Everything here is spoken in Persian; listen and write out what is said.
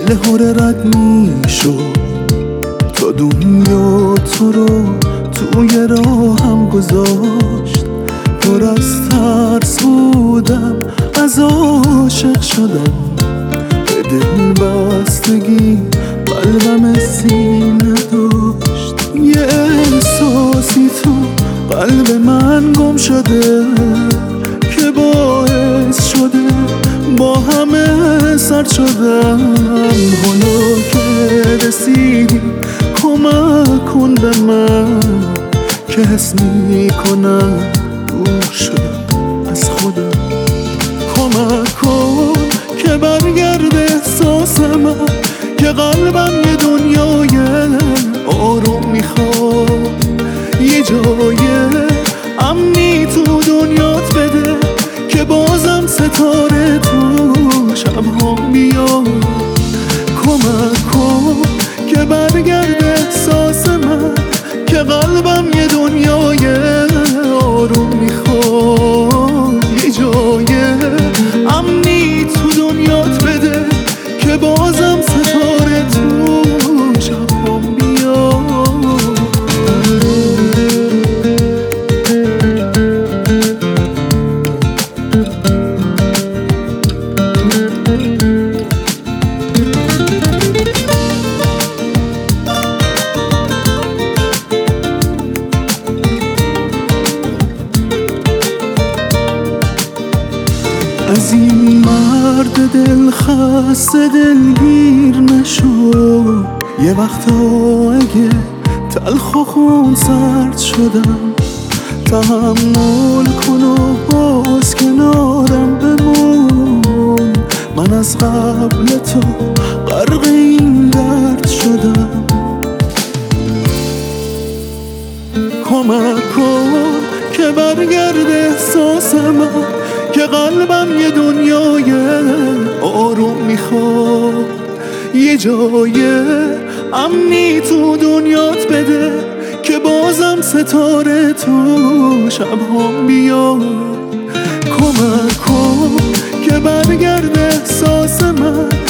دل هره رد میشد تا دنیا تو رو توی راهم گذاشت. پر از ترس بودم، از عاشق شدم، به دل بستگی قلبم سینه داشت. یه احساسی تو قلب من گم شده که باعث شده با همه سرد شدم. حالا که رسیدی کمک کن به من که حس میکنم دور شدم از خودم. کمک کن که برگرده احساس من که قلبم یه دنیای آروم میخواد. یه جای امنی تو دنیات بده که بازم ستاره تو شبها بیاد. کمک کن که برگرده احساس من که قلبم یه دنیای آروم میخواد. یه جای امنی تو دنیات بده که بازم ستاره تو شبها بیاد. از این مرد دل خسته دلگیر نشو. یه وقتا اگه تلخ و خون سرد شدم تحمل کن و باز کنارم بمون. من از قبل تو غرق این درد شدم. کمک کن که برگرده احساس من که قلبم یه دنیای آروم میخواد. یه جای امنی تو دنیات بده که بازم ستاره تو شبها بیاد. کمک کن که برگرده احساس من